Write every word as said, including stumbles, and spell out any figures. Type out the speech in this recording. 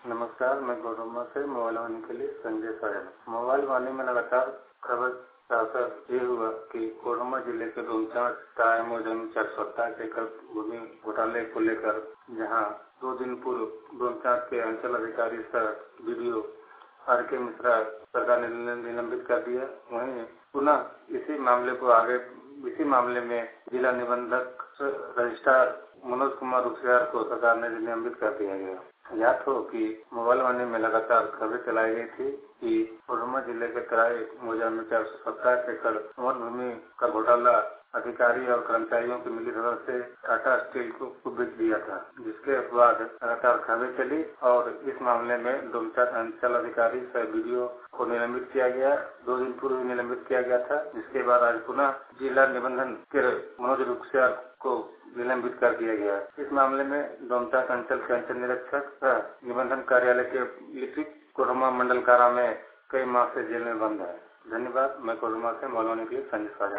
नमस्कार, मैं कोडरमा से मोबाइल वाणी के लिए संजय साजन। मोबाइल वाणी में लगातार खबर सार्थक ये हुआ कि कोडरमा जिले के डोमचांच टाइम जमीन चार सौ सत्ताईस एकड़ भूमि घोटाले को लेकर जहां दो दिन पूर्व डोमचांच के अंचल अधिकारी सर वीडियो आर के मिश्रा सरकार ने निलंबित कर दिया। वहीं पुनः इसी मामले को आगे इसी मामले में जिला निबंधक रजिस्ट्रार मनोज कुमार उखियार को सरकार ने निलंबित कर दिया गया। याद हो कि मोबाइल वाणी में लगातार खबरें चलाई गई थी कि कोडरमा जिले के तराई मौजा में चार सौ सत्ताईस एकड़ वन भूमि का घोटाला अधिकारी और कर्मचारियों की मिलीभगत से टाटा स्टील को बेच दिया था, जिसके बाद लगातार खबरें चली और इस मामले में डोमचांच अंचल अधिकारी सह वीडियो को निलंबित किया गया। दो दिन पूर्व निलंबित किया गया था, जिसके बाद आज पुनः जिला निबंधन के मनोज उखियार को निलंबित कर दिया गया। इस मामले में डोमचांच अंचल के अंचल निरीक्षक निबंधन कार्यालय के लिपिक कोडरमा मंडल कारा में कई माह से जेल में बंद है। धन्यवाद। मैं कोडरमा से मोबाइल वाणी के लिए संजय साजन।